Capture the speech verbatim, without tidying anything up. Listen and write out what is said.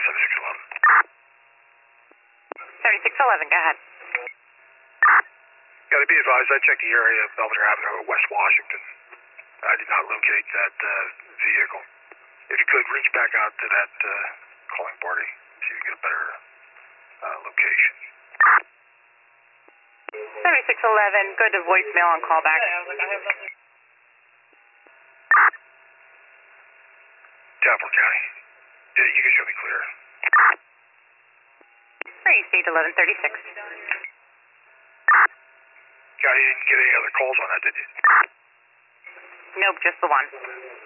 seventy-six eleven. seventy-six eleven, go ahead. Yeah, to be advised, I checked the area of Belvedere Avenue at West Washington. I did not locate that uh, vehicle. If you could, reach back out to that uh, calling party, see if you get a better uh, location. seventy-six eleven, go to voicemail on callback. Davenport County. Yeah, you can show me clear. Race eight eleven thirty-six. Yeah, you didn't get any other calls on that, did you? Nope, just the one.